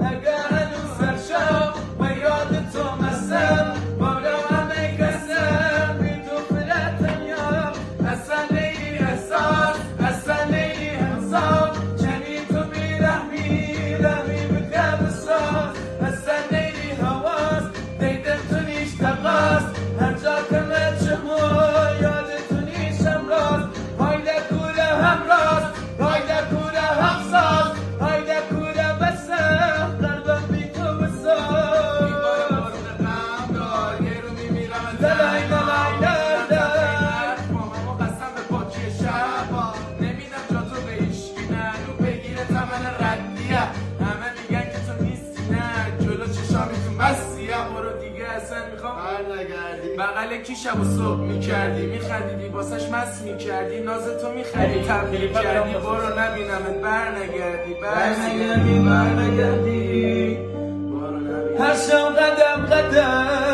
اگر هنوز سرشم و یاد تو مسم بالا همه کسم بی تو فلتنیم اصلا لیلی احساس اصلا لیلی انصاف چنین تو بیرحمی رحمی بکم ساز اصلا لیلی حواس دیدم تو نیش تقاس هر جا کمه چمو یاد تو نیشم راست هایده کوره هم راست هایده کوره هم ساز هایده کوره بسم قلبم بی تو بساز میباره بارون غم دار یه رو میمیرم دلای دلای دلای مامامو قسم به پاکی شب نمیدم جا تو به ایشکی نه رو بگیره تمن ردیه همه میگن که تو نیستی نه جلو چشامیتون بستیه برو دیگه اصلا میخوام برنگردی بغل کی شب و صبح میکردی میخندیدی باسش مست میکردی ناز تو میخری تبلیغ کردی برو نبینمت برنگردی برنگردی برنگردی هر شب قدم قدم